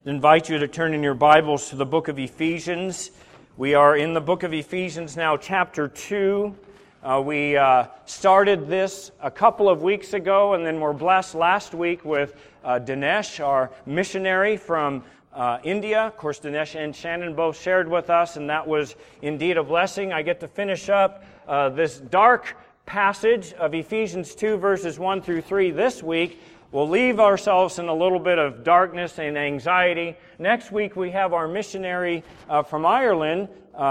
I invite you to turn in your Bibles to the book of Ephesians. We are in the book of Ephesians now, chapter 2. We started this a couple of weeks ago, and then were blessed last week with Dinesh, our missionary from India. Of course, Dinesh and Shannon both shared with us, and that was indeed a blessing. I get to finish up this dark passage of Ephesians 2, verses 1 through 3 this week. We'll leave ourselves in a little bit of darkness and anxiety. Next week we have our missionary from Ireland,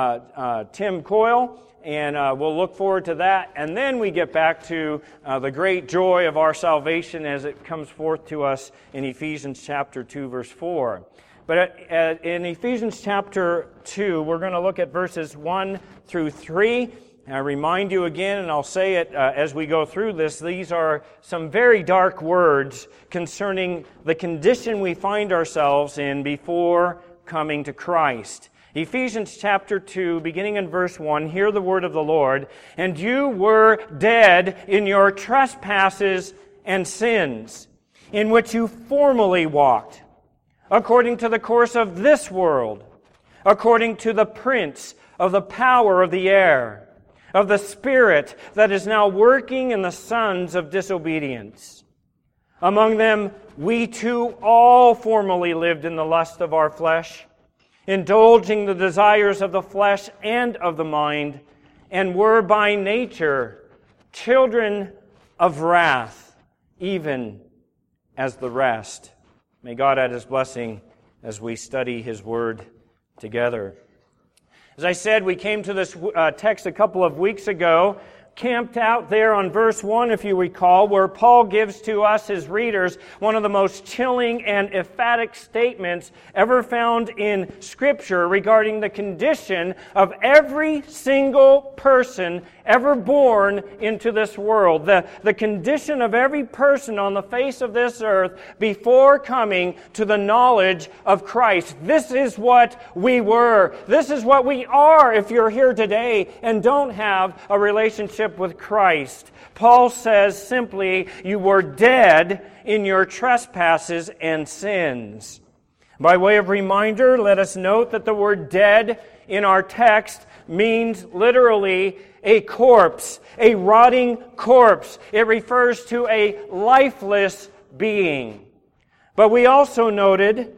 Tim Coyle, and we'll look forward to that. And then we get back to the great joy of our salvation as it comes forth to us in Ephesians chapter 2, verse 4. But in Ephesians chapter 2, we're going to look at verses 1 through 3. I remind you again, and I'll say it as we go through this, these are some very dark words concerning the condition we find ourselves in before coming to Christ. Ephesians chapter 2, beginning in verse 1, hear the word of the Lord. And you were dead in your trespasses and sins, in which you formerly walked, according to the course of this world, according to the prince of the power of the air, of the Spirit that is now working in the sons of disobedience. Among them, we too all formerly lived in the lust of our flesh, indulging the desires of the flesh and of the mind, and were by nature children of wrath, even as the rest. May God add His blessing as we study His Word together. As I said, we came to this text a couple of weeks ago, camped out there on verse 1, if you recall, where Paul gives to us, his readers, one of the most chilling and emphatic statements ever found in Scripture regarding the condition of every single person ever born into this world. The condition of every person on the face of this earth before coming to the knowledge of Christ. This is what we were. This is what we are if you're here today and don't have a relationship with Christ. Paul says simply, you were dead in your trespasses and sins. By way of reminder, let us note that the word dead in our text means literally a corpse, a rotting corpse. It refers to a lifeless being. But we also noted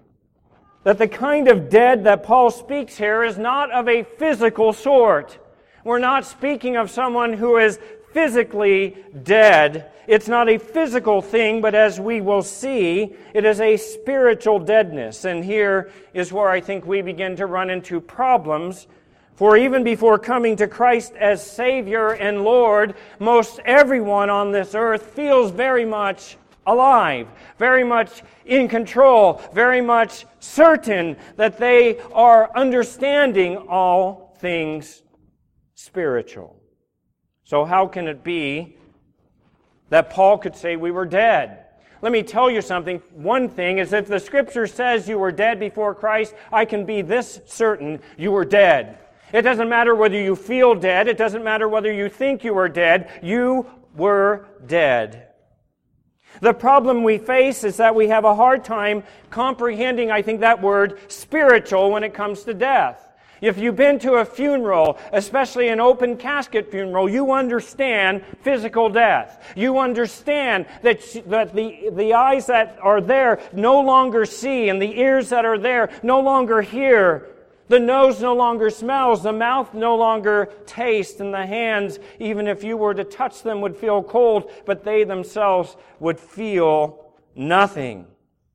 that the kind of dead that Paul speaks here is not of a physical sort. We're not speaking of someone who is physically dead. It's not a physical thing, but as we will see, it is a spiritual deadness. And here is where I think we begin to run into problems. For even before coming to Christ as Savior and Lord, most everyone on this earth feels very much alive, very much in control, very much certain that they are understanding all things spiritual. So how can it be that Paul could say we were dead? Let me tell you something. One thing is, if the Scripture says you were dead before Christ, I can be this certain: you were dead. It doesn't matter whether you feel dead. It doesn't matter whether you think you were dead. You were dead. The problem we face is that we have a hard time comprehending, I think, that word spiritual when it comes to death. If you've been to a funeral, especially an open casket funeral, you understand physical death. You understand that the eyes that are there no longer see, and the ears that are there no longer hear. The nose no longer smells, the mouth no longer tastes, and the hands, even if you were to touch them, would feel cold, but they themselves would feel nothing.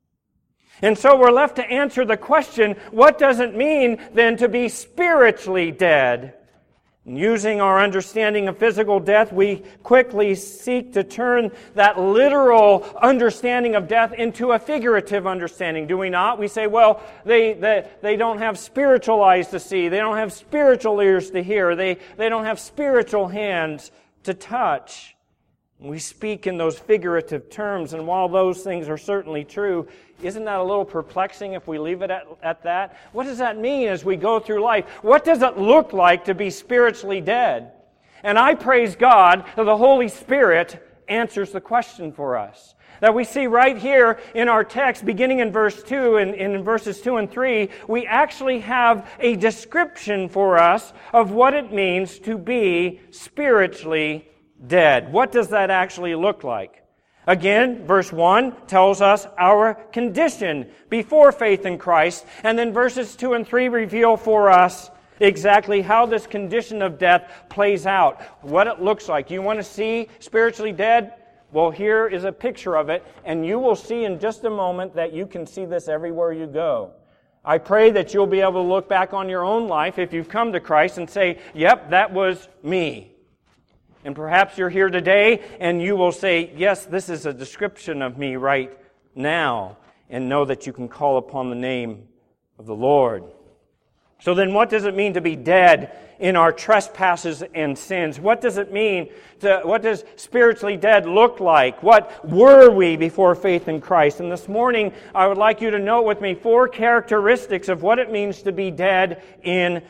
And so we're left to answer the question, what does it mean then to be spiritually dead? And using our understanding of physical death, we quickly seek to turn that literal understanding of death into a figurative understanding, do we not? We say, well, they don't have spiritual eyes to see, they don't have spiritual ears to hear, they don't have spiritual hands to touch. We speak in those figurative terms, and while those things are certainly true, isn't that a little perplexing if we leave it at that? What does that mean as we go through life? What does it look like to be spiritually dead? And I praise God that the Holy Spirit answers the question for us. That we see right here in our text, beginning in verse 2 and in verses 2 and 3, we actually have a description for us of what it means to be spiritually dead. What does that actually look like? Again, verse 1 tells us our condition before faith in Christ, and then verses 2 and 3 reveal for us exactly how this condition of death plays out, what it looks like. You want to see spiritually dead? Well, here is a picture of it, and you will see in just a moment that you can see this everywhere you go. I pray that you'll be able to look back on your own life if you've come to Christ and say, yep, that was me. And perhaps you're here today and you will say, yes, this is a description of me right now, and know that you can call upon the name of the Lord. So then what does it mean to be dead in our trespasses and sins? What does it mean? What does spiritually dead look like? What were we before faith in Christ? And this morning, I would like you to note with me 4 characteristics of what it means to be dead in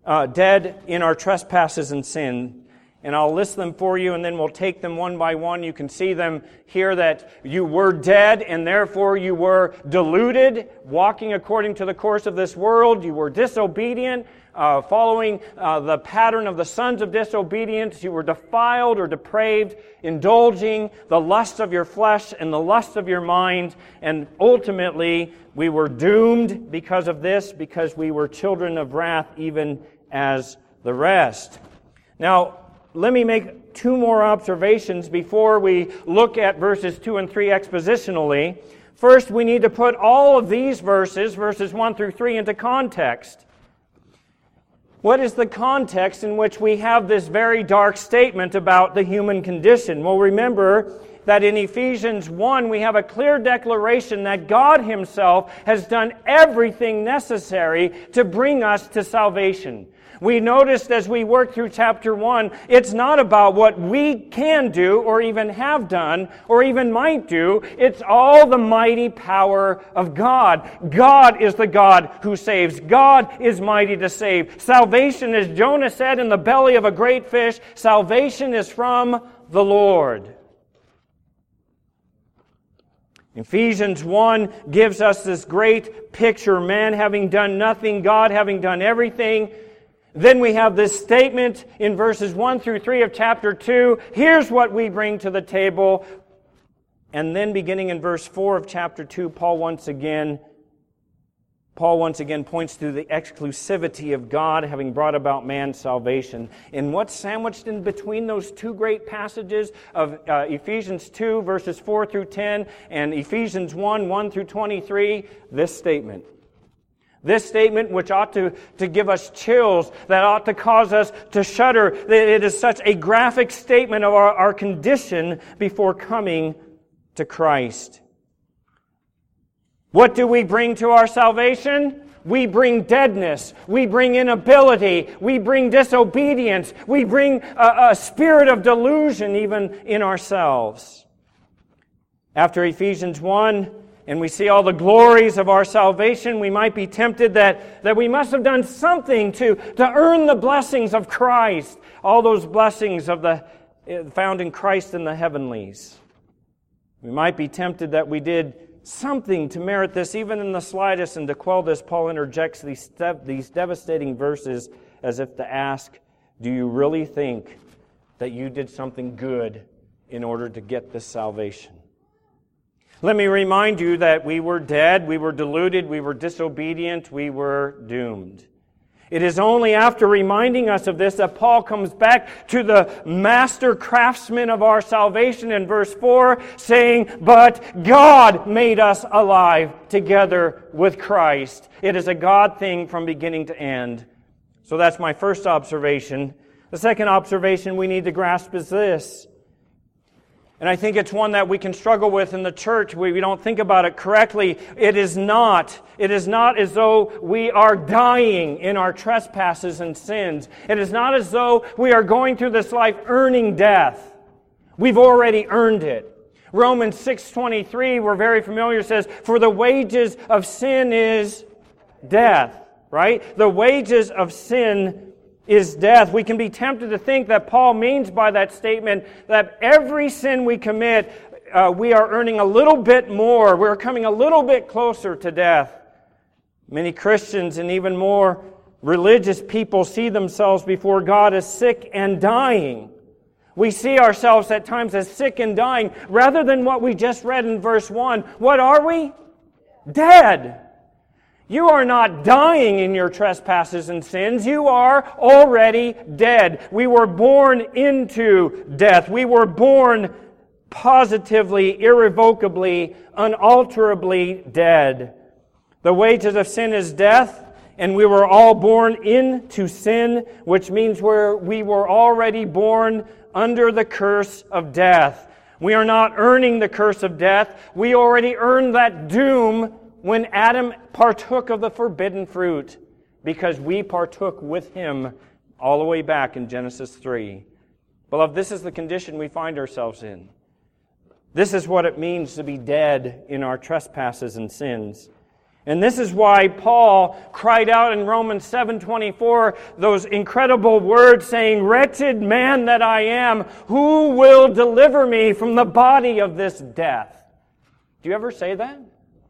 our trespasses and sin. And I'll list them for you, and then we'll take them one by one. You can see them here that you were dead, and therefore you were deluded, walking according to the course of this world. You were disobedient, following the pattern of the sons of disobedience. You were defiled or depraved, indulging the lust of your flesh and the lust of your mind. And ultimately, we were doomed because of this, because we were children of wrath, even as the rest. Now, let me make 2 more observations before we look at verses 2 and 3 expositionally. First, we need to put all of these verses 1 through 3, into context. What is the context in which we have this very dark statement about the human condition? Well, remember that in Ephesians 1, we have a clear declaration that God Himself has done everything necessary to bring us to salvation. We noticed as we work through chapter 1, it's not about what we can do or even have done or even might do. It's all the mighty power of God. God is the God who saves. God is mighty to save. Salvation, as Jonah said in the belly of a great fish, salvation is from the Lord. Ephesians 1 gives us this great picture, man having done nothing, God having done everything. Then we have this statement in verses 1 through 3 of chapter 2. Here's what we bring to the table. And then beginning in verse 4 of chapter 2, Paul once again points to the exclusivity of God having brought about man's salvation. And what's sandwiched in between those 2 great passages of Ephesians 2, verses 4 through 10, and Ephesians 1, 1 through 23, this statement. This statement, which ought to give us chills, that ought to cause us to shudder. It is such a graphic statement of our condition before coming to Christ. What do we bring to our salvation? We bring deadness. We bring inability. We bring disobedience. We bring a spirit of delusion even in ourselves. After Ephesians 1, and we see all the glories of our salvation, we might be tempted that we must have done something to earn the blessings of Christ, all those blessings found in Christ in the heavenlies. We might be tempted that we did something to merit this, even in the slightest, and to quell this, Paul interjects these devastating verses as if to ask, do you really think that you did something good in order to get this salvation? Let me remind you that we were dead, we were deluded, we were disobedient, we were doomed. It is only after reminding us of this that Paul comes back to the master craftsman of our salvation in verse 4, saying, but God made us alive together with Christ. It is a God thing from beginning to end. So that's my first observation. The second observation we need to grasp is this. And I think it's one that we can struggle with in the church. We don't think about it correctly. It is not as though we are dying in our trespasses and sins. It is not as though we are going through this life earning death. We've already earned it. Romans 6:23, we're very familiar, says, for the wages of sin is death. Right? The wages of sin is death. We can be tempted to think that Paul means by that statement that every sin we commit, we are earning a little bit more. We're coming a little bit closer to death. Many Christians and even more religious people see themselves before God as sick and dying. We see ourselves at times as sick and dying rather than what we just read in verse 1. What are we? Dead. You are not dying in your trespasses and sins. You are already dead. We were born into death. We were born positively, irrevocably, unalterably dead. The wages of sin is death, and we were all born into sin, which means we were already born under the curse of death. We are not earning the curse of death. We already earned that doom when Adam partook of the forbidden fruit, because we partook with him all the way back in Genesis 3. Beloved, this is the condition we find ourselves in. This is what it means to be dead in our trespasses and sins. And this is why Paul cried out in Romans 7:24 those incredible words saying, "Wretched man that I am, who will deliver me from the body of this death?" Do you ever say that?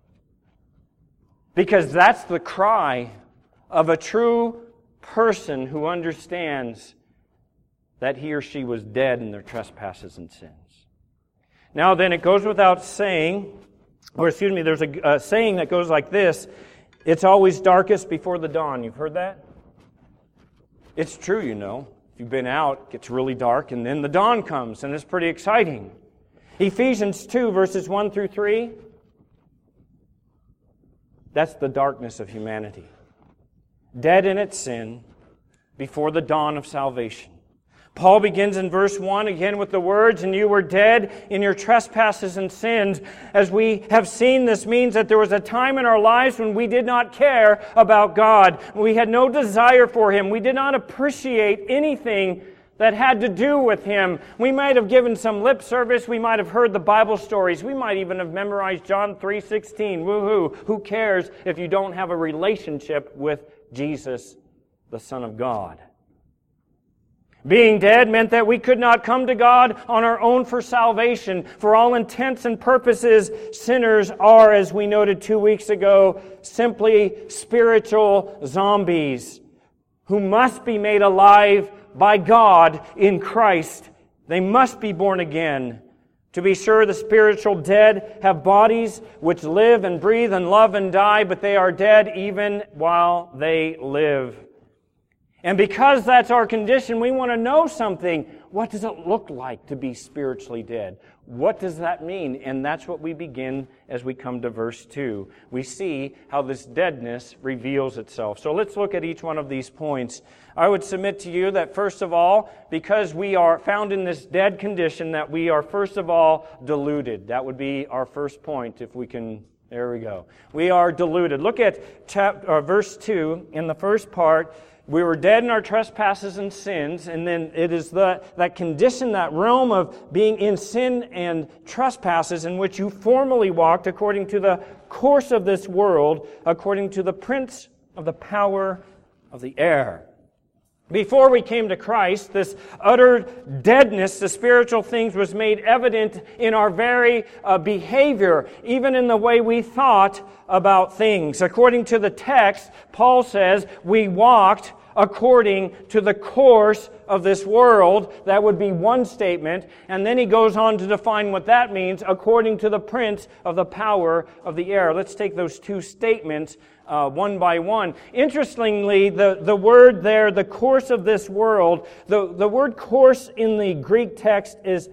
Because that's the cry of a true person who understands that he or she was dead in their trespasses and sins. Now then, it goes without saying, there's a saying that goes like this: it's always darkest before the dawn. You've heard that? It's true, you know. If you've been out, it gets really dark, and then the dawn comes, and it's pretty exciting. Ephesians 2, verses 1 through 3. That's the darkness of humanity. Dead in its sin before the dawn of salvation. Paul begins in verse 1 again with the words, "And you were dead in your trespasses and sins." As we have seen, this means that there was a time in our lives when we did not care about God. We had no desire for Him. We did not appreciate anything that had to do with Him. We might have given some lip service. We might have heard the Bible stories. We might even have memorized John 3:16. Woohoo! Who cares if you don't have a relationship with Jesus, the Son of God? Being dead meant that we could not come to God on our own for salvation. For all intents and purposes, sinners are, as we noted 2 weeks ago, simply spiritual zombies who must be made alive by God in Christ. They must be born again. To be sure, the spiritual dead have bodies which live and breathe and love and die, but they are dead even while they live. And because that's our condition, we want to know something. What does it look like to be spiritually dead? What does that mean? And that's what we begin as we come to verse 2. We see how this deadness reveals itself. So let's look at each one of these points. I would submit to you that first of all, because we are found in this dead condition, that we are first of all deluded. That would be our first point, if we can. There we go. We are deluded. Look at verse 2 in the first part. We were dead in our trespasses and sins, and then it is that condition, that realm of being in sin and trespasses in which you formerly walked according to the course of this world, according to the prince of the power of the air. Before we came to Christ, this utter deadness to spiritual things was made evident in our very behavior, even in the way we thought about things. According to the text, Paul says we walked according to the course of this world. That would be one statement. And then he goes on to define what that means, according to the prince of the power of the air. Let's take those two statements one by one. Interestingly, the word there, the course of this world, the word course in the Greek text is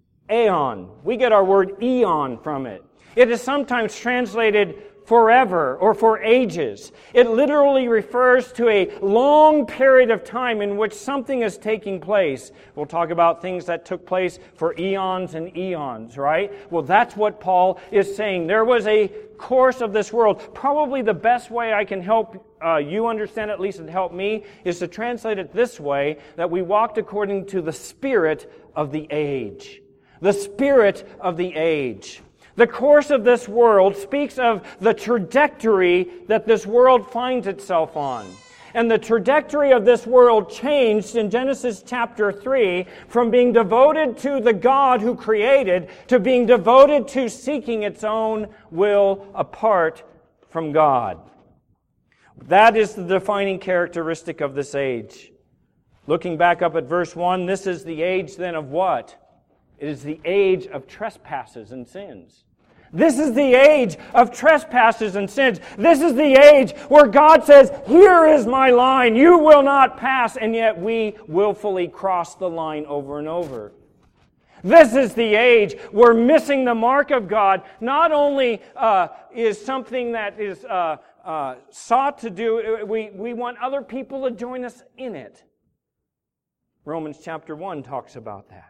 aeon. We get our word eon from it. It is sometimes translated forever or for ages. It literally refers to a long period of time in which something is taking place. We'll talk about things that took place for eons and eons, right? Well, that's what Paul is saying. There was a course of this world. Probably the best way I can help you understand, at least it helped me, is to translate it this way, that we walked according to the spirit of the age. The spirit of the age. The course of this world speaks of the trajectory that this world finds itself on. And the trajectory of this world changed in Genesis chapter 3 from being devoted to the God who created to being devoted to seeking its own will apart from God. That is the defining characteristic of this age. Looking back up at verse 1, this is the age then of what? It is the age of trespasses and sins. This is the age of trespasses and sins. This is the age where God says, here is my line, you will not pass, and yet we willfully cross the line over and over. This is the age where missing the mark of God not only is something that is sought to do, we want other people to join us in it. Romans chapter 1 talks about that.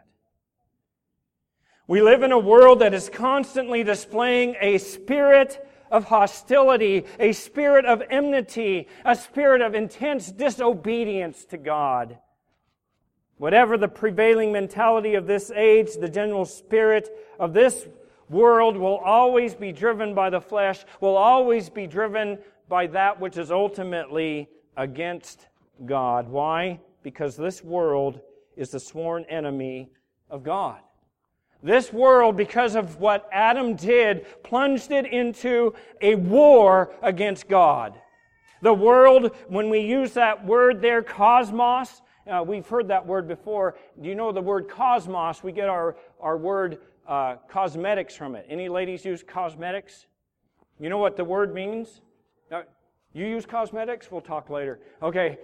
We live in a world that is constantly displaying a spirit of hostility, a spirit of enmity, a spirit of intense disobedience to God. Whatever the prevailing mentality of this age, the general spirit of this world will always be driven by the flesh, will always be driven by that which is ultimately against God. Why? Because this world is the sworn enemy of God. This world, because of what Adam did, plunged it into a war against God. The world, when we use that word there, cosmos, we've heard that word before. Do you know the word cosmos? We get our word cosmetics from it. Any ladies use cosmetics? You know what the word means? You use cosmetics? We'll talk later. Okay.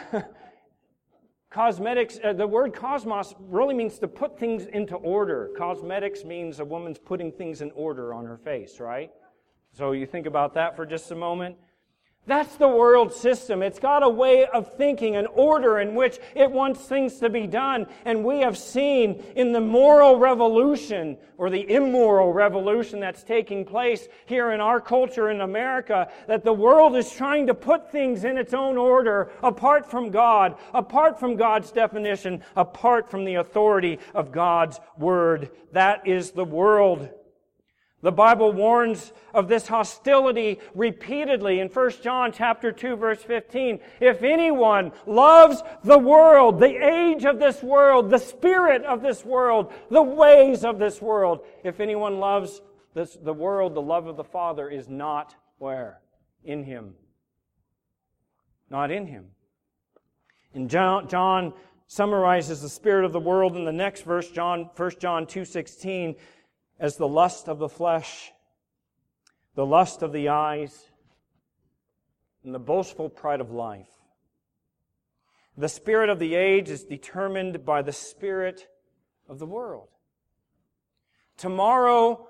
Cosmetics, the word cosmos really means to put things into order. Cosmetics means a woman's putting things in order on her face, right? So you think about that for just a moment. That's the world system. It's got a way of thinking, an order in which it wants things to be done. And we have seen in the moral revolution, or the immoral revolution that's taking place here in our culture in America, that the world is trying to put things in its own order, apart from God, apart from God's definition, apart from the authority of God's Word. That is the world. The Bible warns of this hostility repeatedly in 1 John chapter 2, verse 15. If anyone loves the world, the age of this world, the spirit of this world, the ways of this world, if anyone loves the world, the love of the Father is not where? In him. Not in him. And John summarizes the spirit of the world in the next verse, 1 John 2:16, as the lust of the flesh, the lust of the eyes, and the boastful pride of life. The spirit of the age is determined by the spirit of the world. Tomorrow,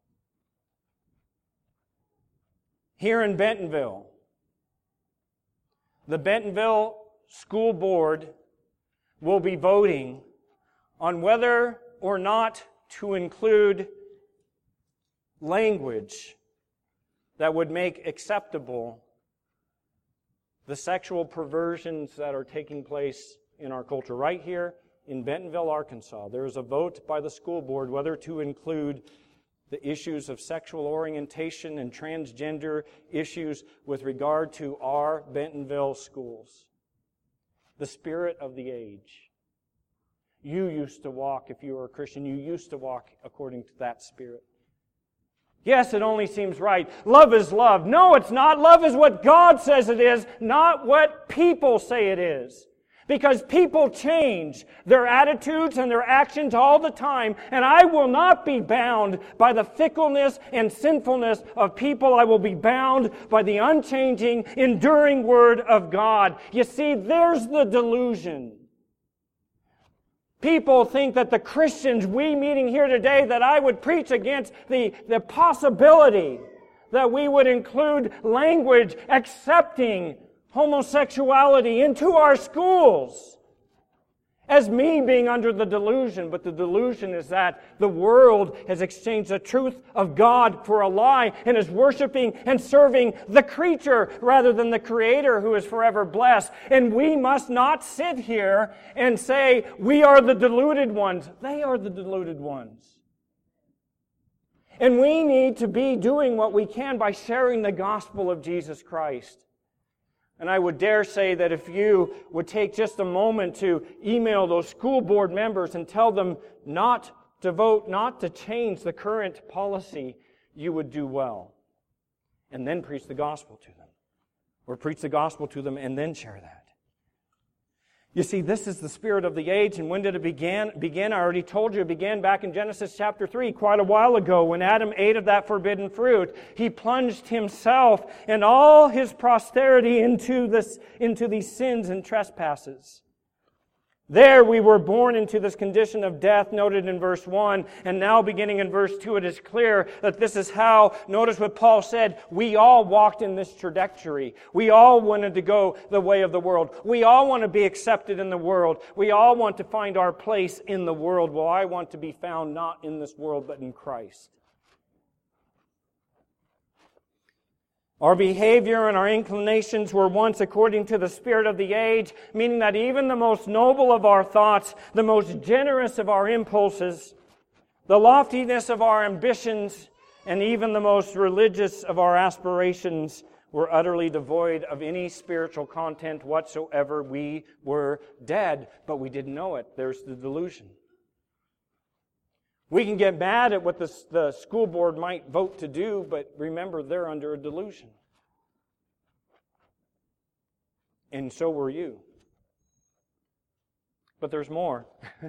here in Bentonville, the Bentonville School Board will be voting on whether or not to include language that would make acceptable the sexual perversions that are taking place in our culture. Right here in Bentonville, Arkansas, there is a vote by the school board whether to include the issues of sexual orientation and transgender issues with regard to our Bentonville schools. The spirit of the age. You used to walk, if you were a Christian, you used to walk according to that spirit. Yes, it only seems right. Love is love. No, it's not. Love is what God says it is, not what people say it is. Because people change their attitudes and their actions all the time, and I will not be bound by the fickleness and sinfulness of people. I will be bound by the unchanging, enduring Word of God. You see, there's the delusion. People think that the Christians, we meeting here today, that I would preach against the possibility that we would include language accepting homosexuality into our schools as me being under the delusion. But the delusion is that the world has exchanged the truth of God for a lie and is worshiping and serving the creature rather than the Creator who is forever blessed. And we must not sit here and say, we are the deluded ones. They are the deluded ones. And we need to be doing what we can by sharing the gospel of Jesus Christ. And I would dare say that if you would take just a moment to email those school board members and tell them not to vote, not to change the current policy, you would do well. And then preach the gospel to them. Or preach the gospel to them and then share that. You see, this is the spirit of the age, and when did it begin? I already told you, it began back in Genesis chapter 3, quite a while ago, when Adam ate of that forbidden fruit. He plunged himself and all his posterity into these sins and trespasses. There we were born into this condition of death, noted in verse 1, and now beginning in verse 2, it is clear that this is how, notice what Paul said, we all walked in this trajectory. We all wanted to go the way of the world. We all want to be accepted in the world. We all want to find our place in the world. Well, I want to be found not in this world, but in Christ. Our behavior and our inclinations were once according to the spirit of the age, meaning that even the most noble of our thoughts, the most generous of our impulses, the loftiness of our ambitions, and even the most religious of our aspirations were utterly devoid of any spiritual content whatsoever. We were dead, but we didn't know it. There's the delusion. We can get mad at what the school board might vote to do, but remember, they're under a delusion. And so were you. But there's more.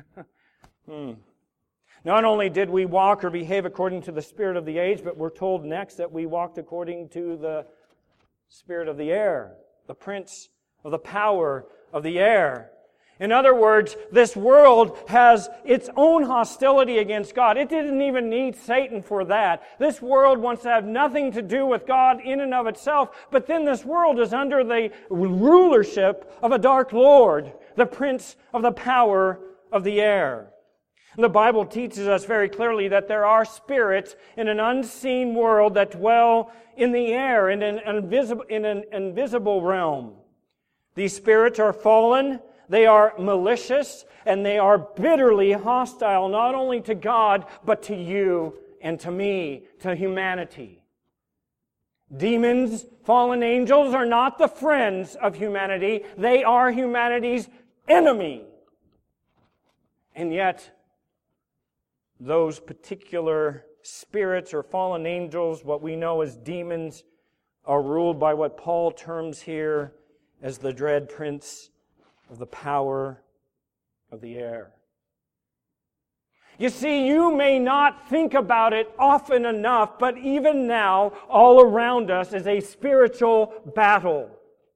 Not only did we walk or behave according to the spirit of the age, but we're told next that we walked according to the spirit of the air, the prince of the power of the air. In other words, this world has its own hostility against God. It didn't even need Satan for that. This world wants to have nothing to do with God in and of itself, but then this world is under the rulership of a dark lord, the prince of the power of the air. The Bible teaches us very clearly that there are spirits in an unseen world that dwell in the air, in an invisible realm. These spirits are fallen, they are malicious, and they are bitterly hostile not only to God, but to you and to me, to humanity. Demons, fallen angels, are not the friends of humanity. They are humanity's enemy. And yet, those particular spirits or fallen angels, what we know as demons, are ruled by what Paul terms here as the dread prince of the power of the air. You see, you may not think about it often enough, but even now, all around us is a spiritual battle.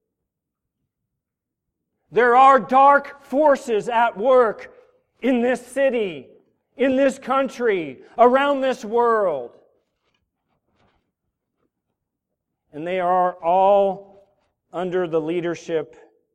There are dark forces at work in this city, in this country, around this world. And they are all under the leadership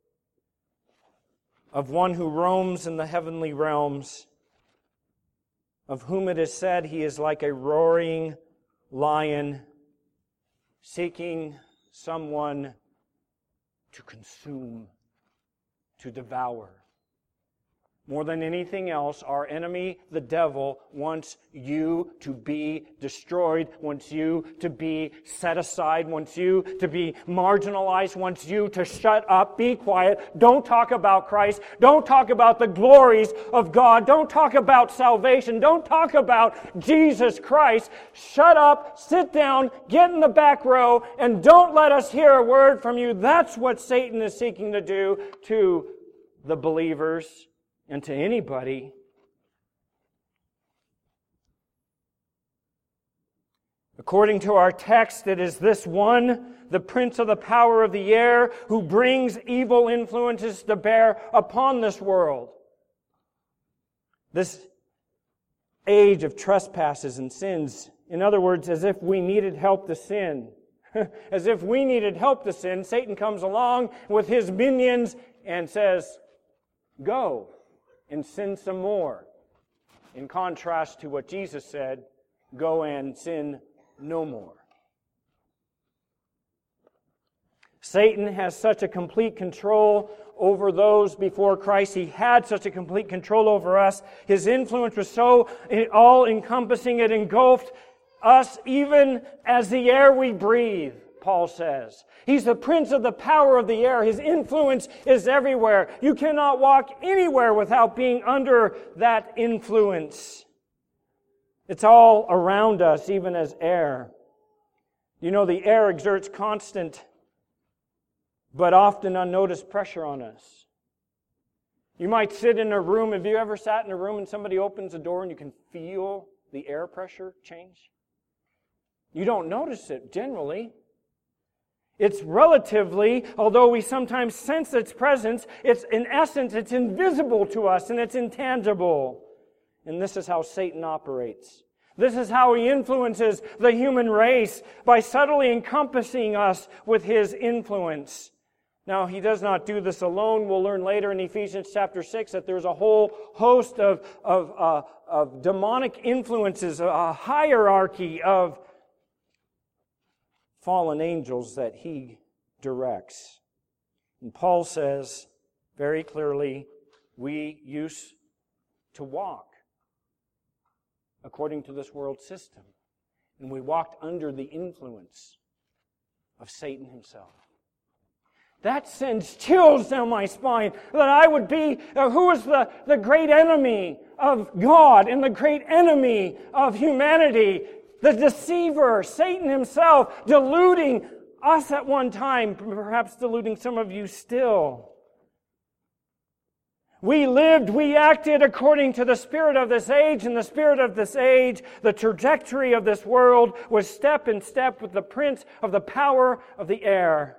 of one who roams in the heavenly realms, of whom it is said he is like a roaring lion, seeking someone to consume, to devour. More than anything else, our enemy, the devil, wants you to be destroyed, wants you to be set aside, wants you to be marginalized, wants you to shut up, be quiet, don't talk about Christ, don't talk about the glories of God, don't talk about salvation, don't talk about Jesus Christ. Shut up, sit down, get in the back row, and don't let us hear a word from you. That's what Satan is seeking to do to the believers and to anybody. According to our text, it is this one, the prince of the power of the air, who brings evil influences to bear upon this world. This age of trespasses and sins. In other words, as if we needed help to sin. As if we needed help to sin, Satan comes along with his minions and says, go and sin some more. In contrast to what Jesus said, go and sin no more. Satan has such a complete control over those before Christ. He had such a complete control over us. His influence was so all-encompassing, it engulfed us even as the air we breathe. Paul says. He's the prince of the power of the air. His influence is everywhere. You cannot walk anywhere without being under that influence. It's all around us, even as air. You know, the air exerts constant, but often unnoticed pressure on us. You might sit in a room. Have you ever sat in a room and somebody opens a door and you can feel the air pressure change? You don't notice it generally. It's relatively, although we sometimes sense its presence, it's in essence, it's invisible to us and it's intangible. And this is how Satan operates. This is how he influences the human race, by subtly encompassing us with his influence. Now, he does not do this alone. We'll learn later in Ephesians chapter 6 that there's a whole host of demonic influences, a hierarchy of fallen angels that he directs. And Paul says very clearly, we used to walk according to this world system. And we walked under the influence of Satan himself. That sends chills down my spine, that I would be, who is the great enemy of God and the great enemy of humanity? The deceiver, Satan himself, deluding us at one time, perhaps deluding some of you still. We lived, we acted according to the spirit of this age, and the spirit of this age, the trajectory of this world, was step in step with the prince of the power of the air.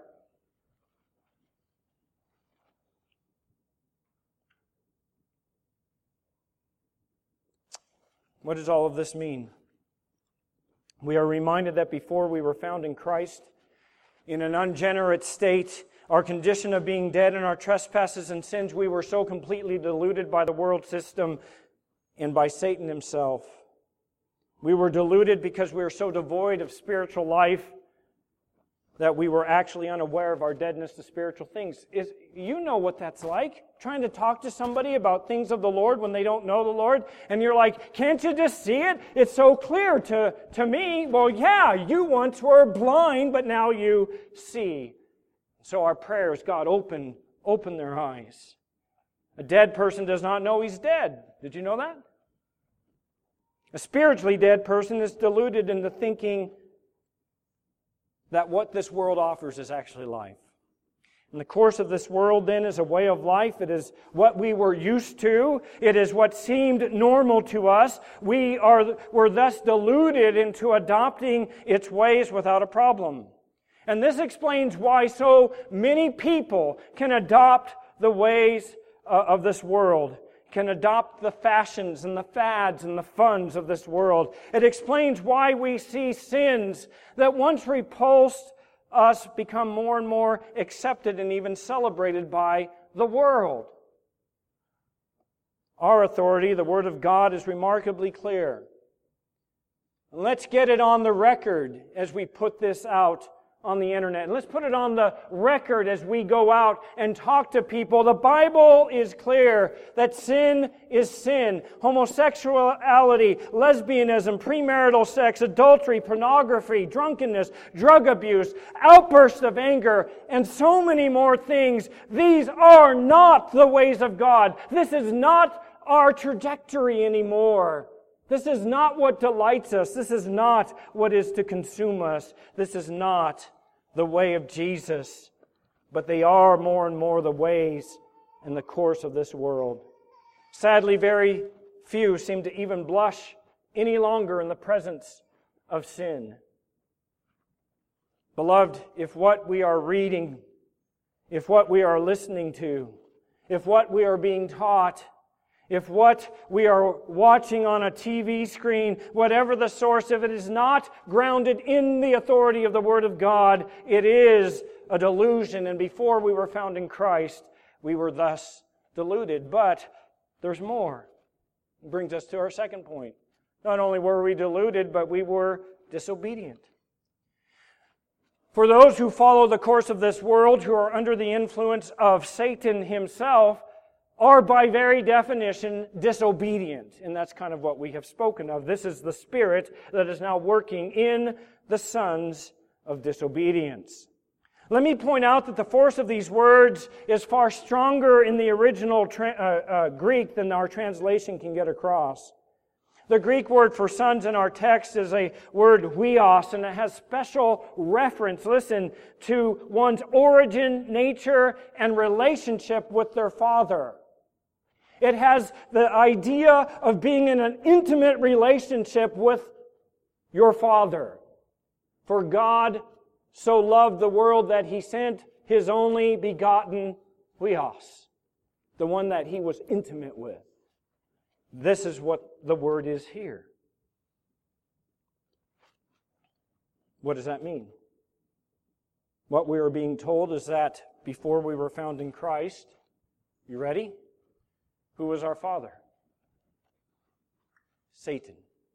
What does all of this mean? We are reminded that before we were found in Christ, in an unregenerate state, our condition of being dead in our trespasses and sins, we were so completely deluded by the world system and by Satan himself. We were deluded because we were so devoid of spiritual life that we were actually unaware of our deadness to spiritual things. You know what that's like, trying to talk to somebody about things of the Lord when they don't know the Lord, and you're like, can't you just see it? It's so clear to me. Well, yeah, you once were blind, but now you see. So our prayer is, God, open their eyes. A dead person does not know he's dead. Did you know that? A spiritually dead person is deluded into thinking that what this world offers is actually life. And the course of this world then is a way of life. It is what we were used to. It is what seemed normal to us. We're thus deluded into adopting its ways without a problem. And this explains why so many people can adopt the ways of this world, can adopt the fashions and the fads and the funs of this world. It explains why we see sins that once repulsed us become more and more accepted and even celebrated by the world. Our authority, the Word of God, is remarkably clear. And let's get it on the record as we put this out on the internet. And let's put it on the record as we go out and talk to people. The Bible is clear that sin is sin. Homosexuality, lesbianism, premarital sex, adultery, pornography, drunkenness, drug abuse, outbursts of anger, and so many more things. These are not the ways of God. This is not our trajectory anymore. This is not what delights us. This is not what is to consume us. This is not the way of Jesus. But they are more and more the ways and the course of this world. Sadly, very few seem to even blush any longer in the presence of sin. Beloved, if what we are reading, if what we are listening to, if what we are being taught, if what we are watching on a TV screen, whatever the source of it, is not grounded in the authority of the Word of God, it is a delusion. And before we were found in Christ, we were thus deluded. But there's more. It brings us to our second point. Not only were we deluded, but we were disobedient. For those who follow the course of this world, who are under the influence of Satan himself, are by very definition disobedient. And that's kind of what we have spoken of. This is the spirit that is now working in the sons of disobedience. Let me point out that the force of these words is far stronger in the original Greek than our translation can get across. The Greek word for sons in our text is a word huios, and it has special reference, listen, to one's origin, nature, and relationship with their father. It has the idea of being in an intimate relationship with your father. For God so loved the world that He sent His only begotten huios, the one that He was intimate with. This is what the word is here. What does that mean? What we are being told is that before we were found in Christ, you ready? Who was our father? Satan.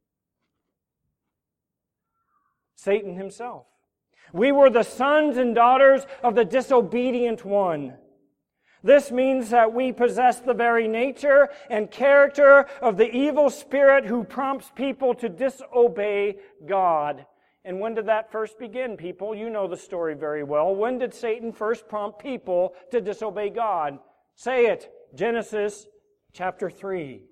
Satan himself. We were the sons and daughters of the disobedient one. This means that we possess the very nature and character of the evil spirit who prompts people to disobey God. And when did that first begin, people? You know the story very well. When did Satan first prompt people to disobey God? Say it. Genesis chapter 3.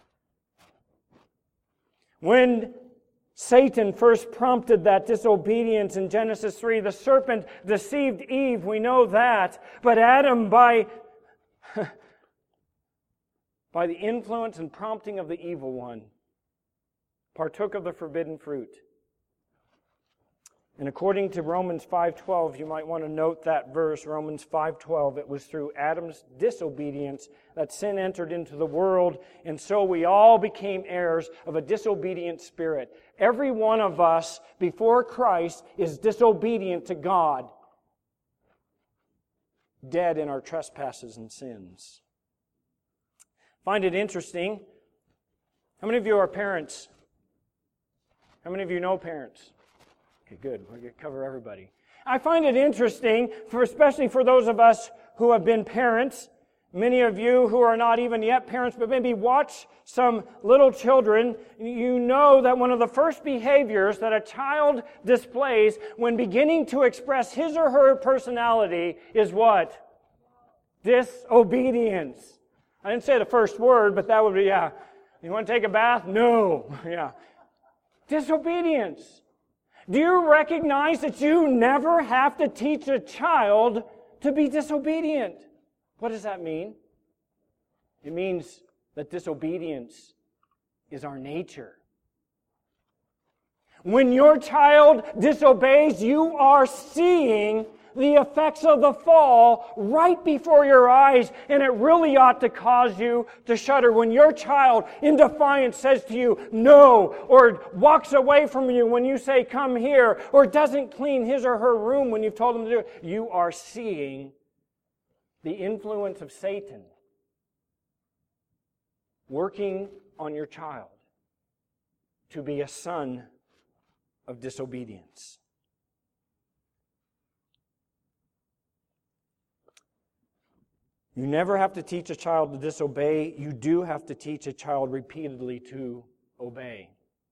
When Satan first prompted that disobedience in Genesis 3, the serpent deceived Eve, we know that. But Adam, by the influence and prompting of the evil one, partook of the forbidden fruit. And according to Romans 5:12, you might want to note that verse, Romans 5:12, it was through Adam's disobedience that sin entered into the world, and so we all became heirs of a disobedient spirit. Every one of us before Christ is disobedient to God, dead in our trespasses and sins. Find it interesting. How many of you are parents? How many of you know parents? Okay, good. We're going to cover everybody. I find it interesting, especially for those of us who have been parents, many of you who are not even yet parents, but maybe watch some little children, you know that one of the first behaviors that a child displays when beginning to express his or her personality is what? Disobedience. I didn't say the first word, but that would be, yeah. You want to take a bath? No. Yeah. Disobedience. Do you recognize that you never have to teach a child to be disobedient? What does that mean? It means that disobedience is our nature. When your child disobeys, you are seeing the effects of the fall right before your eyes, and it really ought to cause you to shudder when your child in defiance says to you, no, or walks away from you when you say, come here, or doesn't clean his or her room when you've told them to do it. You are seeing the influence of Satan working on your child to be a son of disobedience. You never have to teach a child to disobey. You do have to teach a child repeatedly to obey.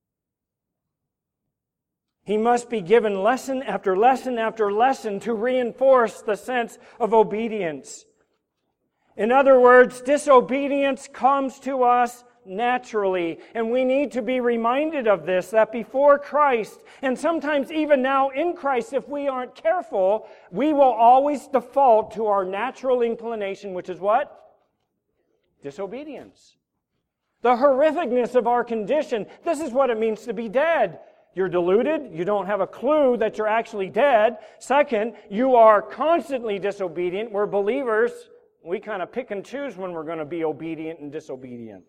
He must be given lesson after lesson after lesson to reinforce the sense of obedience. In other words, disobedience comes to us naturally, and we need to be reminded of this, that before Christ, and sometimes even now in Christ, if we aren't careful, we will always default to our natural inclination, which is what? Disobedience. The horrificness of our condition. This is what it means to be dead. You're deluded. You don't have a clue that you're actually dead. Second, you are constantly disobedient. We're believers. We kind of pick and choose when we're going to be obedient and disobedient.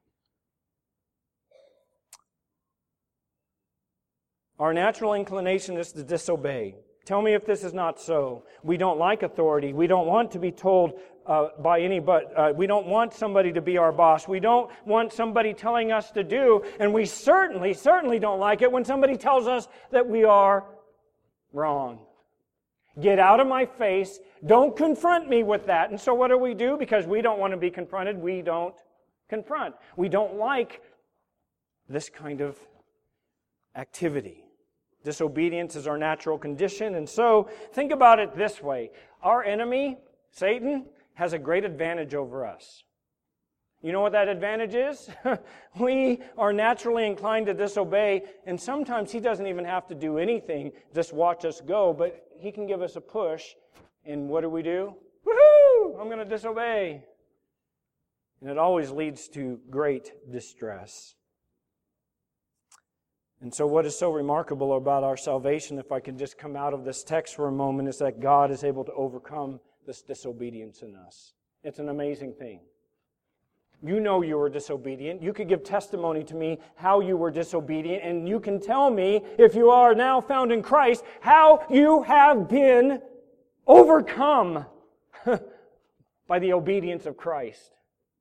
Our natural inclination is to disobey. Tell me if this is not so. We don't like authority. We don't want to be told by anybody. We don't want somebody to be our boss. We don't want somebody telling us to do. And we certainly don't like it when somebody tells us that we are wrong. Get out of my face. Don't confront me with that. And so what do we do? Because we don't want to be confronted, we don't confront. We don't like this kind of activity. Disobedience is our natural condition. And so, think about it this way. Our enemy, Satan, has a great advantage over us. You know what that advantage is? We are naturally inclined to disobey, and sometimes he doesn't even have to do anything, just watch us go, but he can give us a push, and what do? Woohoo! I'm going to disobey. And it always leads to great distress. And so what is so remarkable about our salvation, if I can just come out of this text for a moment, is that God is able to overcome this disobedience in us. It's an amazing thing. You know you were disobedient. You could give testimony to me how you were disobedient, and you can tell me, if you are now found in Christ, how you have been overcome by the obedience of Christ.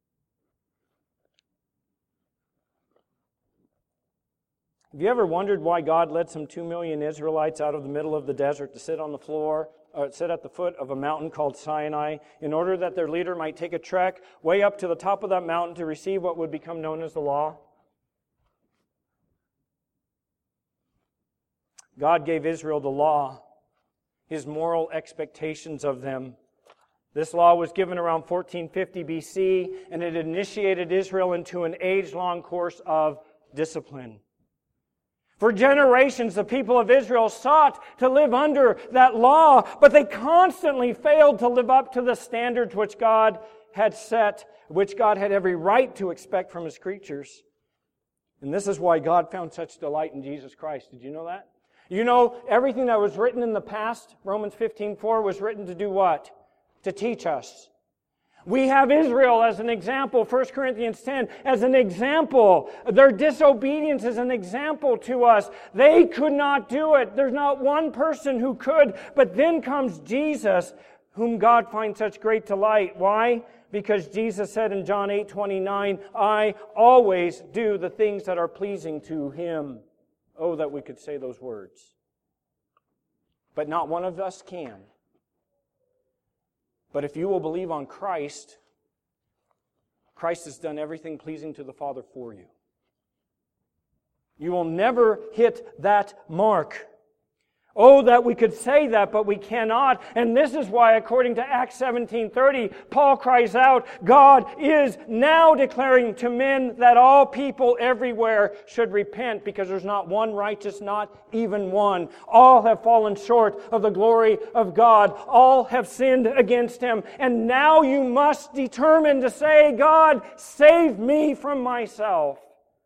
Have you ever wondered why God led some 2 million Israelites out of the middle of the desert to sit on the floor, or sit at the foot of a mountain called Sinai, in order that their leader might take a trek way up to the top of that mountain to receive what would become known as the law? God gave Israel the law, His moral expectations of them. This law was given around 1450 BC, and it initiated Israel into an age-long course of discipline. For generations, the people of Israel sought to live under that law, but they constantly failed to live up to the standards which God had set, which God had every right to expect from His creatures. And this is why God found such delight in Jesus Christ. Did you know that? You know, everything that was written in the past, Romans 15:4, was written to do what? To teach us. We have Israel as an example, 1 Corinthians 10, as an example. Their disobedience is an example to us. They could not do it. There's not one person who could. But then comes Jesus, whom God finds such great delight. Why? Because Jesus said in John 8:29, I always do the things that are pleasing to Him. Oh, that we could say those words. But not one of us can. But if you will believe on Christ, Christ has done everything pleasing to the Father for you. You will never hit that mark. Oh, that we could say that, but we cannot. And this is why, according to Acts 17:30, Paul cries out, God is now declaring to men that all people everywhere should repent, because there's not one righteous, not even one. All have fallen short of the glory of God. All have sinned against Him. And now you must determine to say, God, save me from myself.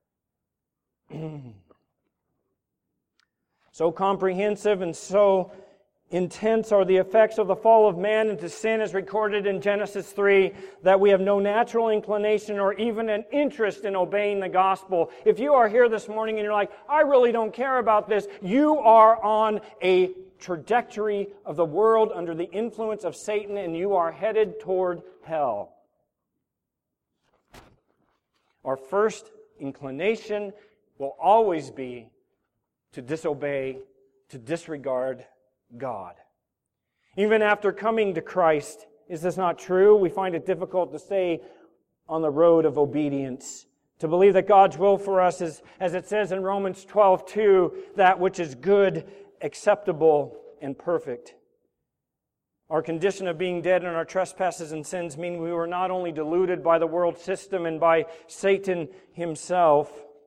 So comprehensive and so intense are the effects of the fall of man into sin, as recorded in Genesis 3, that we have no natural inclination or even an interest in obeying the gospel. If you are here this morning and you're like, I really don't care about this, you are on a trajectory of the world under the influence of Satan, and you are headed toward hell. Our first inclination will always be to disobey, to disregard God. Even after coming to Christ, is this not true? We find it difficult to stay on the road of obedience, to believe that God's will for us is, as it says in Romans 12:2, that which is good, acceptable, and perfect. Our condition of being dead in our trespasses and sins mean we were not only deluded by the world system and by Satan himself,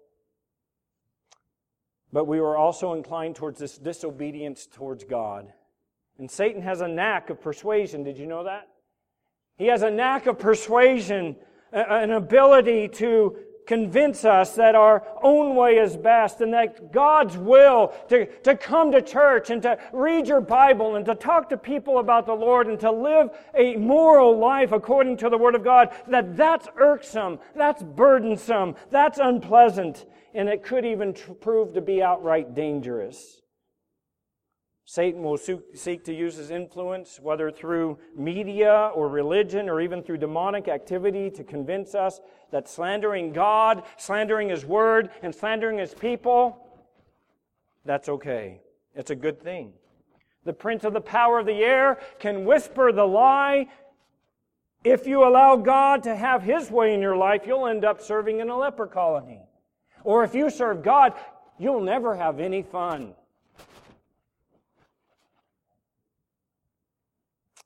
but we were also inclined towards this disobedience towards God. And Satan has a knack of persuasion. Did you know that? He has a knack of persuasion, an ability to convince us that our own way is best and that God's will to come to church and to read your Bible and to talk to people about the Lord and to live a moral life according to the Word of God, that's irksome, that's burdensome, that's unpleasant, and it could even prove to be outright dangerous. Satan will seek to use his influence, whether through media or religion or even through demonic activity, to convince us that slandering God, slandering His Word, and slandering His people, that's okay. It's a good thing. The prince of the power of the air can whisper the lie. If you allow God to have His way in your life, you'll end up serving in a leper colony. Or if you serve God, you'll never have any fun.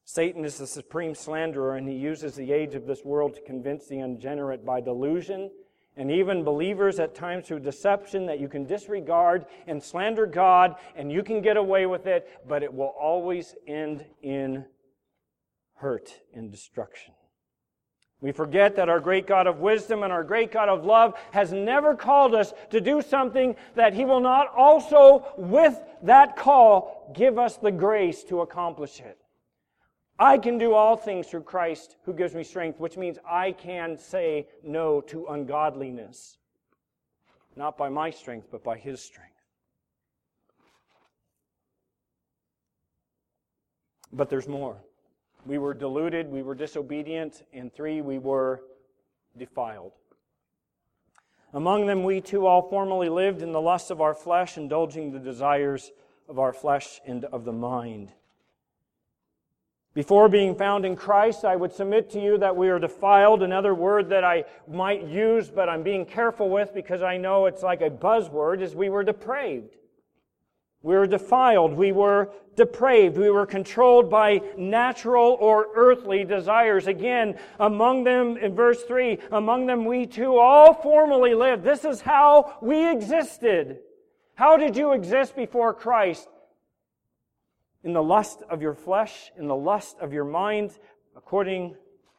Satan is the supreme slanderer, and he uses the age of this world to convince the unregenerate by delusion, and even believers at times through deception, that you can disregard and slander God, and you can get away with it, but it will always end in hurt and destruction. We forget that our great God of wisdom and our great God of love has never called us to do something that He will not also, with that call, give us the grace to accomplish it. I can do all things through Christ who gives me strength, which means I can say no to ungodliness. Not by my strength, but by His strength. But there's more. We were deluded, we were disobedient, and 3, we were defiled. Among them we too all formerly lived in the lusts of our flesh, indulging the desires of our flesh and of the mind. Before being found in Christ, I would submit to you that we are defiled. Another word that I might use, but I'm being careful with because I know it's like a buzzword, is we were depraved. We were defiled. We were depraved. We were controlled by natural or earthly desires. Again, among them, in verse 3, among them we too all formerly lived. This is how we existed. How did you exist before Christ? In the lust of your flesh, in the lust of your mind, according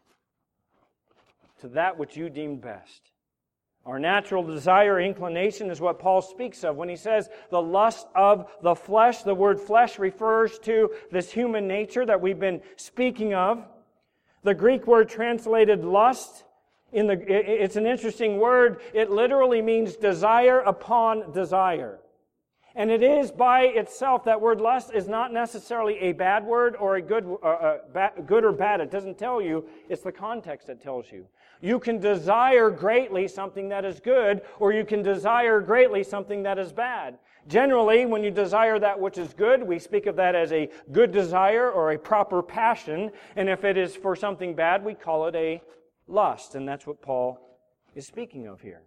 to that which you deemed best. Our natural desire, inclination is what Paul speaks of when he says the lust of the flesh. The word flesh refers to this human nature that we've been speaking of. The Greek word translated lust, it's an interesting word. It literally means desire upon desire. And it is by itself, that word lust is not necessarily a bad word or a good or bad. It doesn't tell you. It's the context that tells you. You can desire greatly something that is good, or you can desire greatly something that is bad. Generally, when you desire that which is good, we speak of that as a good desire or a proper passion. And if it is for something bad, we call it a lust. And that's what Paul is speaking of here.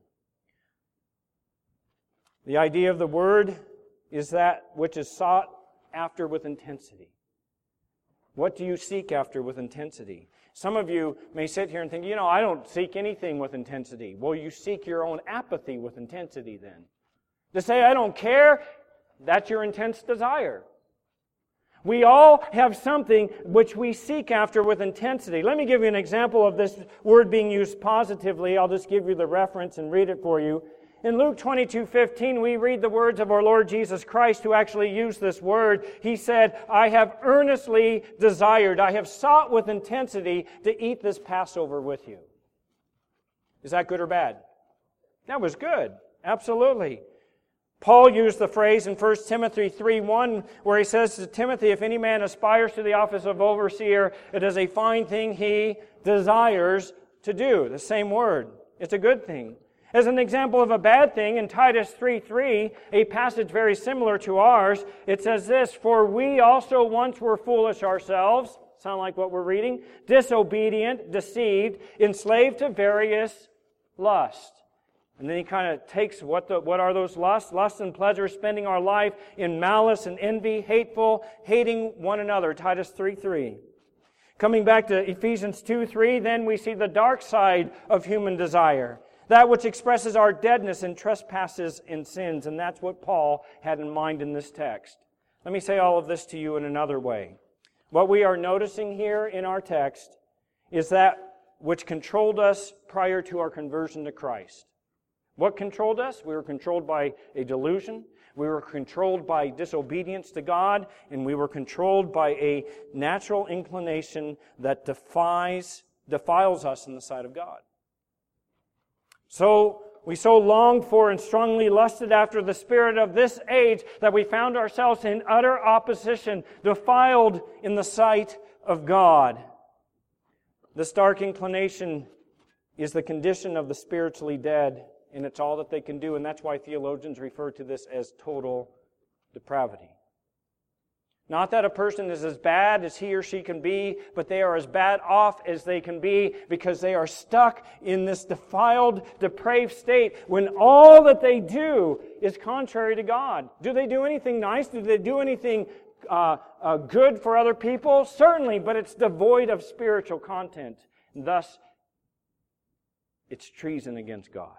The idea of the word is that which is sought after with intensity. What do you seek after with intensity? Some of you may sit here and think, I don't seek anything with intensity. Well, you seek your own apathy with intensity then. To say, I don't care, that's your intense desire. We all have something which we seek after with intensity. Let me give you an example of this word being used positively. I'll just give you the reference and read it for you. In Luke 22:15, we read the words of our Lord Jesus Christ, who actually used this word. He said, I have earnestly desired, I have sought with intensity to eat this Passover with you. Is that good or bad? That was good. Absolutely. Paul used the phrase in 1 Timothy 3:1, where he says to Timothy, if any man aspires to the office of overseer, it is a fine thing he desires to do. The same word. It's a good thing. As an example of a bad thing, in Titus 3:3, a passage very similar to ours, it says this, for we also once were foolish ourselves, sound like what we're reading, disobedient, deceived, enslaved to various lusts. And then he kind of takes what are those lusts? Lust and pleasure, spending our life in malice and envy, hateful, hating one another, Titus 3:3. Coming back to Ephesians 2:3, then we see the dark side of human desire. That which expresses our deadness in trespasses and sins. And that's what Paul had in mind in this text. Let me say all of this to you in another way. What we are noticing here in our text is that which controlled us prior to our conversion to Christ. What controlled us? We were controlled by a delusion. We were controlled by disobedience to God. And we were controlled by a natural inclination that defiles us in the sight of God. So we so longed for and strongly lusted after the spirit of this age that we found ourselves in utter opposition, defiled in the sight of God. This dark inclination is the condition of the spiritually dead, and it's all that they can do, and that's why theologians refer to this as total depravity. Not that a person is as bad as he or she can be, but they are as bad off as they can be because they are stuck in this defiled, depraved state when all that they do is contrary to God. Do they do anything nice? Do they do anything good for other people? Certainly, but it's devoid of spiritual content. And thus, it's treason against God.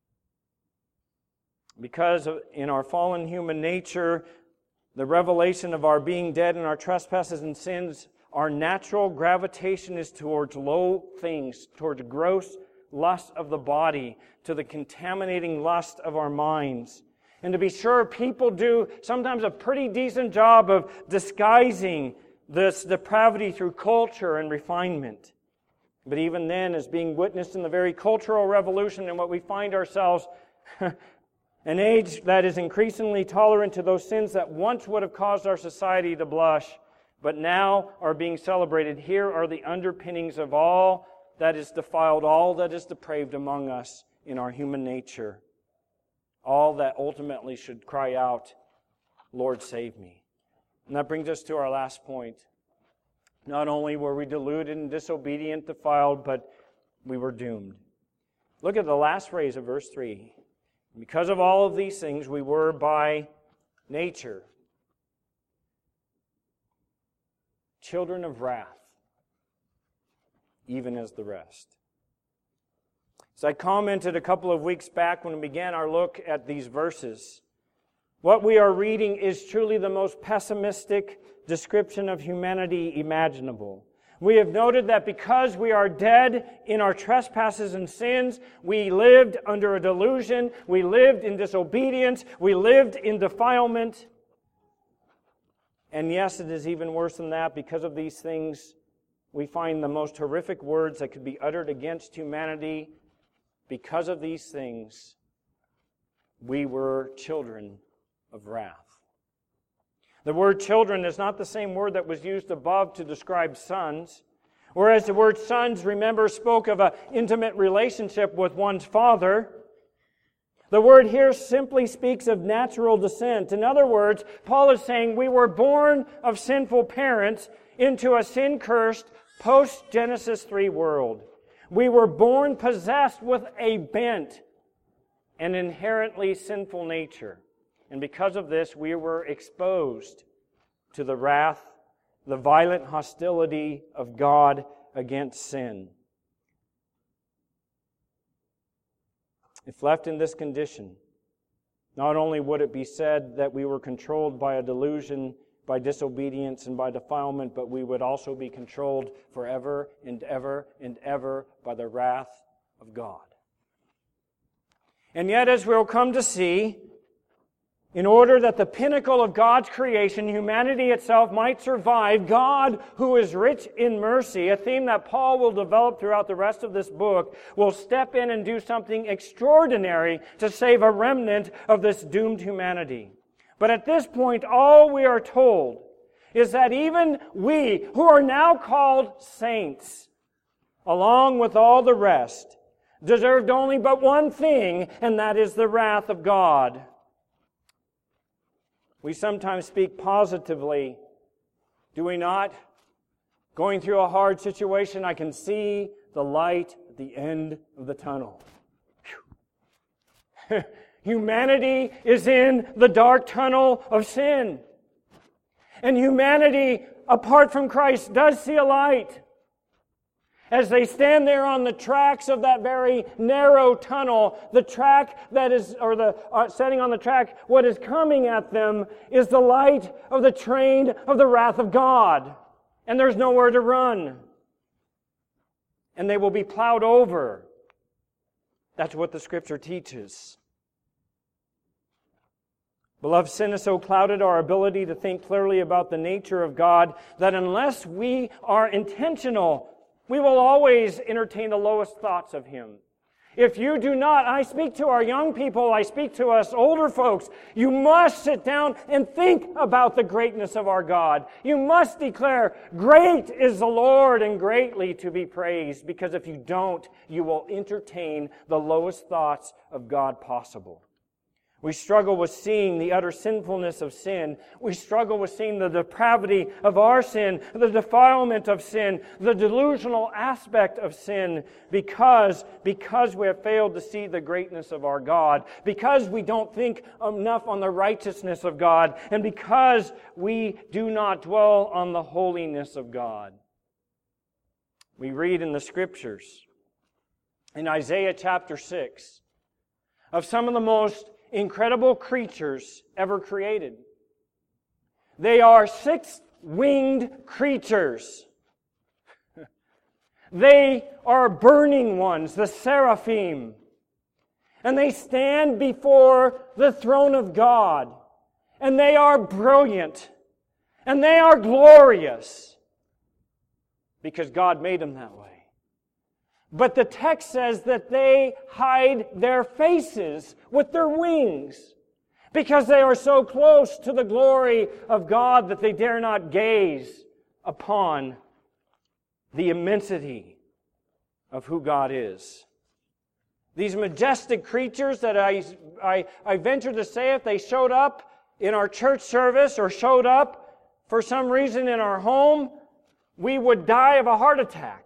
Because in our fallen human nature, the revelation of our being dead in our trespasses and sins, our natural gravitation is towards low things, towards gross lust of the body, to the contaminating lust of our minds. And to be sure, people do sometimes a pretty decent job of disguising this depravity through culture and refinement. But even then, as being witnessed in the very cultural revolution and what we find ourselves, an age that is increasingly tolerant to those sins that once would have caused our society to blush, but now are being celebrated. Here are the underpinnings of all that is defiled, all that is depraved among us in our human nature. All that ultimately should cry out, Lord, save me. And that brings us to our last point. Not only were we deluded and disobedient, defiled, but we were doomed. Look at the last phrase of verse 3. Because of all of these things, we were by nature children of wrath, even as the rest. As I commented a couple of weeks back when we began our look at these verses, what we are reading is truly the most pessimistic description of humanity imaginable. We have noted that because we are dead in our trespasses and sins, we lived under a delusion, we lived in disobedience, we lived in defilement. And yes, it is even worse than that. Because of these things, we find the most horrific words that could be uttered against humanity. Because of these things, we were children of wrath. The word children is not the same word that was used above to describe sons. Whereas the word sons, remember, spoke of an intimate relationship with one's father. The word here simply speaks of natural descent. In other words, Paul is saying we were born of sinful parents into a sin-cursed post-Genesis 3 world. We were born possessed with a bent, an inherently sinful nature. And because of this, we were exposed to the wrath, the violent hostility of God against sin. If left in this condition, not only would it be said that we were controlled by a delusion, by disobedience, and by defilement, but we would also be controlled forever and ever and ever by the wrath of God. And yet, as we'll come to see, in order that the pinnacle of God's creation, humanity itself, might survive, God, who is rich in mercy, a theme that Paul will develop throughout the rest of this book, will step in and do something extraordinary to save a remnant of this doomed humanity. But at this point, all we are told is that even we, who are now called saints, along with all the rest, deserved only but one thing, and that is the wrath of God. We sometimes speak positively, do we not? Going through a hard situation, I can see the light at the end of the tunnel. Humanity is in the dark tunnel of sin. And humanity, apart from Christ, does see a light. As they stand there on the tracks of that very narrow tunnel, the track that is, or the setting on the track, what is coming at them is the light of the train of the wrath of God. And there's nowhere to run. And they will be plowed over. That's what the Scripture teaches. Beloved, sin has so clouded our ability to think clearly about the nature of God that unless we are intentional, we will always entertain the lowest thoughts of Him. If you do not, I speak to our young people, I speak to us older folks, you must sit down and think about the greatness of our God. You must declare, great is the Lord and greatly to be praised, because if you don't, you will entertain the lowest thoughts of God possible. We struggle with seeing the utter sinfulness of sin. We struggle with seeing the depravity of our sin, the defilement of sin, the delusional aspect of sin, because we have failed to see the greatness of our God, because we don't think enough on the righteousness of God, and because we do not dwell on the holiness of God. We read in the Scriptures, in Isaiah chapter 6, of some of the most incredible creatures ever created. They are six-winged creatures. They are burning ones, the seraphim. And they stand before the throne of God. And they are brilliant. And they are glorious. Because God made them that way. But the text says that they hide their faces with their wings because they are so close to the glory of God that they dare not gaze upon the immensity of who God is. These majestic creatures that I venture to say, if they showed up in our church service or showed up for some reason in our home, we would die of a heart attack.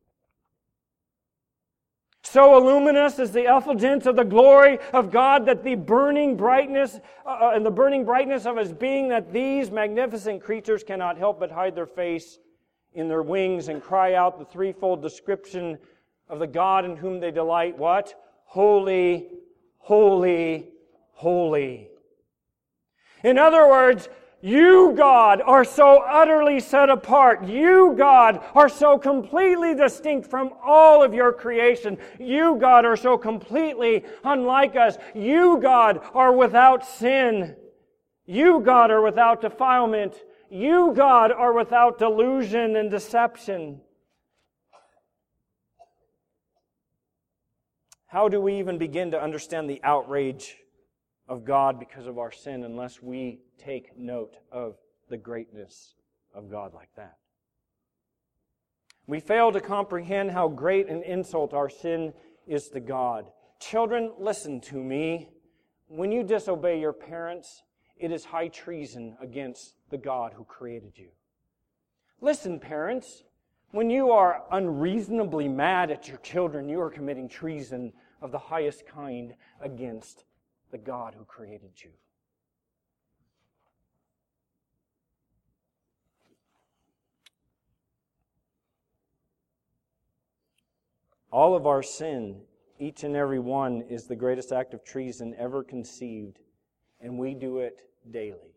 So luminous is the effulgence of the glory of God that the burning brightness of His being, that these magnificent creatures cannot help but hide their face in their wings and cry out the threefold description of the God in whom they delight. What? Holy, holy, holy. In other words, you, God, are so utterly set apart. You, God, are so completely distinct from all of your creation. You, God, are so completely unlike us. You, God, are without sin. You, God, are without defilement. You, God, are without delusion and deception. How do we even begin to understand the outrage of God because of our sin unless we take note of the greatness of God like that? We fail to comprehend how great an insult our sin is to God. Children, listen to me. When you disobey your parents, it is high treason against the God who created you. Listen, parents, when you are unreasonably mad at your children, you are committing treason of the highest kind against the God who created you. All of our sin, each and every one, is the greatest act of treason ever conceived, and we do it daily.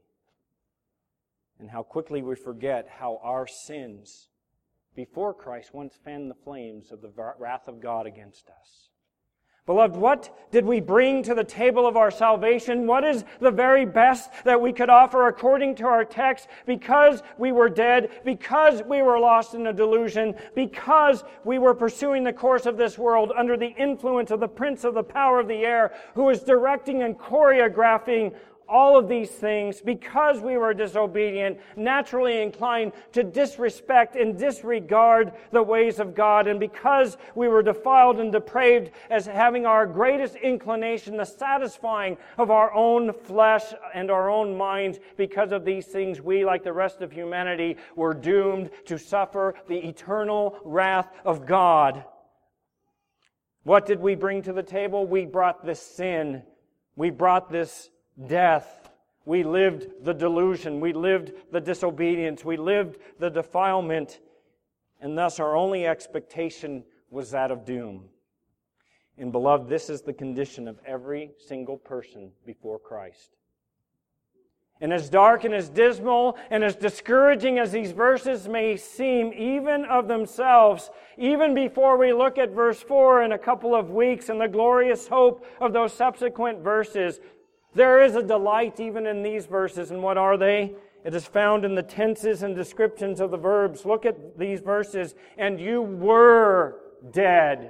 And how quickly we forget how our sins before Christ once fanned the flames of the wrath of God against us. Beloved, what did we bring to the table of our salvation? What is the very best that we could offer according to our text? Because we were dead, because we were lost in a delusion, because we were pursuing the course of this world under the influence of the prince of the power of the air, who is directing and choreographing all of these things, because we were disobedient, naturally inclined to disrespect and disregard the ways of God, and because we were defiled and depraved, as having our greatest inclination, the satisfying of our own flesh and our own minds, because of these things, we, like the rest of humanity, were doomed to suffer the eternal wrath of God. What did we bring to the table? We brought this sin. We brought this death. We lived the delusion. We lived the disobedience. We lived the defilement. And thus our only expectation was that of doom. And beloved, this is the condition of every single person before Christ. And as dark and as dismal and as discouraging as these verses may seem, even of themselves, even before we look at verse 4 in a couple of weeks and the glorious hope of those subsequent verses, there is a delight even in these verses. And what are they? It is found in the tenses and descriptions of the verbs. Look at these verses. And you were dead.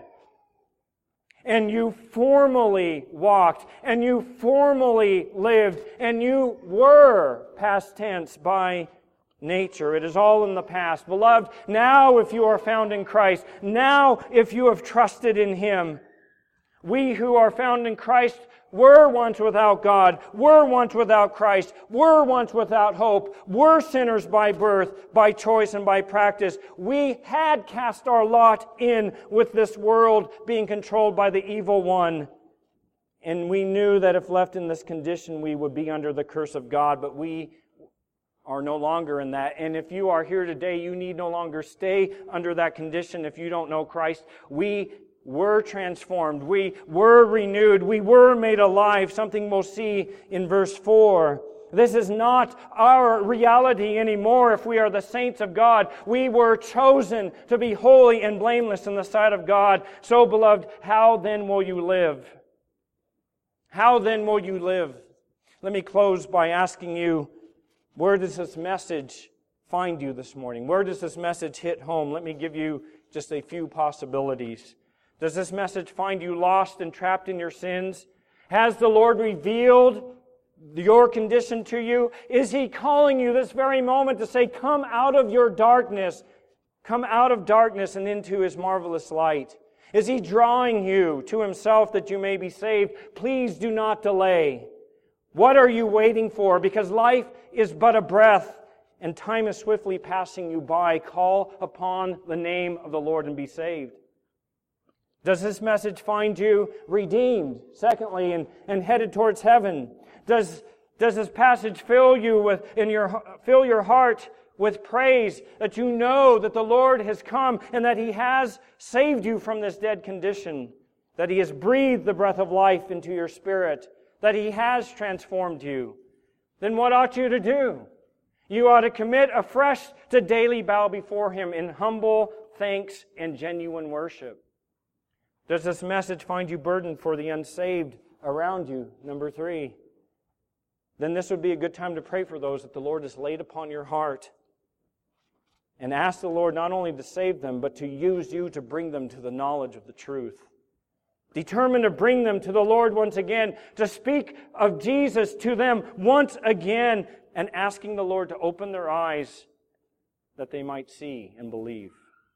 And you formerly walked. And you formerly lived. And you were, past tense, by nature. It is all in the past. Beloved, now if you are found in Christ, now if you have trusted in Him, We who are found in Christ were once without God, were once without Christ, were once without hope, were sinners by birth, by choice, and by practice. We had cast our lot in with this world being controlled by the evil one. And we knew that if left in this condition, we would be under the curse of God, but we are no longer in that. And if you are here today, you need no longer stay under that condition if you don't know Christ. We were transformed. We were renewed. We were made alive, something we'll see in verse 4. This is not our reality anymore if we are the saints of God. We were chosen to be holy and blameless in the sight of God. So, beloved, how then will you live? How then will you live? Let me close by asking you, where does this message find you this morning? Where does this message hit home? Let me give you just a few possibilities. Does this message find you lost and trapped in your sins? Has the Lord revealed your condition to you? Is He calling you this very moment to say, come out of your darkness, come out of darkness and into His marvelous light? Is He drawing you to Himself that you may be saved? Please do not delay. What are you waiting for? Because life is but a breath and time is swiftly passing you by. Call upon the name of the Lord and be saved. Does this message find you redeemed, secondly, and headed towards heaven? Does this passage fill your heart with praise that you know that the Lord has come and that He has saved you from this dead condition, that He has breathed the breath of life into your spirit, that He has transformed you? Then what ought you to do? You ought to commit afresh to daily bow before Him in humble thanks and genuine worship. Does this message find you burdened for the unsaved around you? Number 3. Then this would be a good time to pray for those that the Lord has laid upon your heart. And ask the Lord not only to save them, but to use you to bring them to the knowledge of the truth. Determined to bring them to the Lord once again, to speak of Jesus to them once again, and asking the Lord to open their eyes that they might see and believe.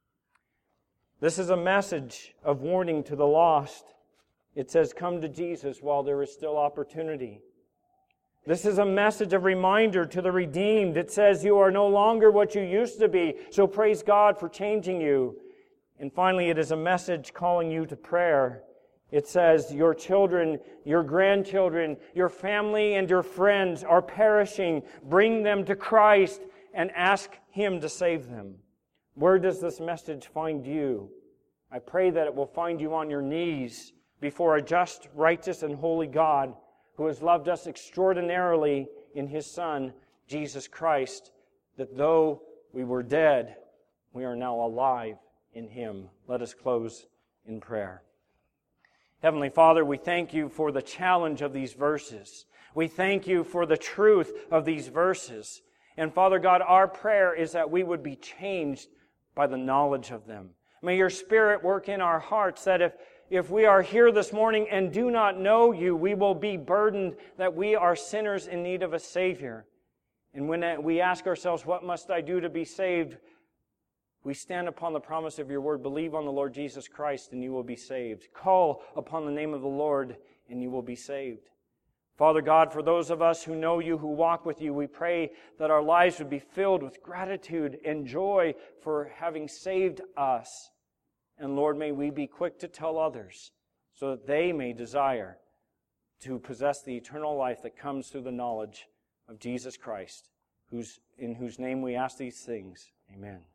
This is a message of warning to the lost. It says, come to Jesus while there is still opportunity. This is a message of reminder to the redeemed. It says, you are no longer what you used to be, so praise God for changing you. And finally, it is a message calling you to prayer. It says, your children, your grandchildren, your family, and your friends are perishing. Bring them to Christ and ask Him to save them. Where does this message find you? I pray that it will find you on your knees before a just, righteous, and holy God who has loved us extraordinarily in His Son, Jesus Christ, that though we were dead, we are now alive in Him. Let us close in prayer. Heavenly Father, we thank You for the challenge of these verses. We thank You for the truth of these verses. And Father God, our prayer is that we would be changed by the knowledge of them. May Your Spirit work in our hearts that if we are here this morning and do not know You, we will be burdened that we are sinners in need of a Savior. And when we ask ourselves, what must I do to be saved? We stand upon the promise of Your word. Believe on the Lord Jesus Christ and you will be saved. Call upon the name of the Lord and you will be saved. Father God, for those of us who know You, who walk with You, we pray that our lives would be filled with gratitude and joy for having saved us. And Lord, may we be quick to tell others so that they may desire to possess the eternal life that comes through the knowledge of Jesus Christ, in whose name we ask these things. Amen.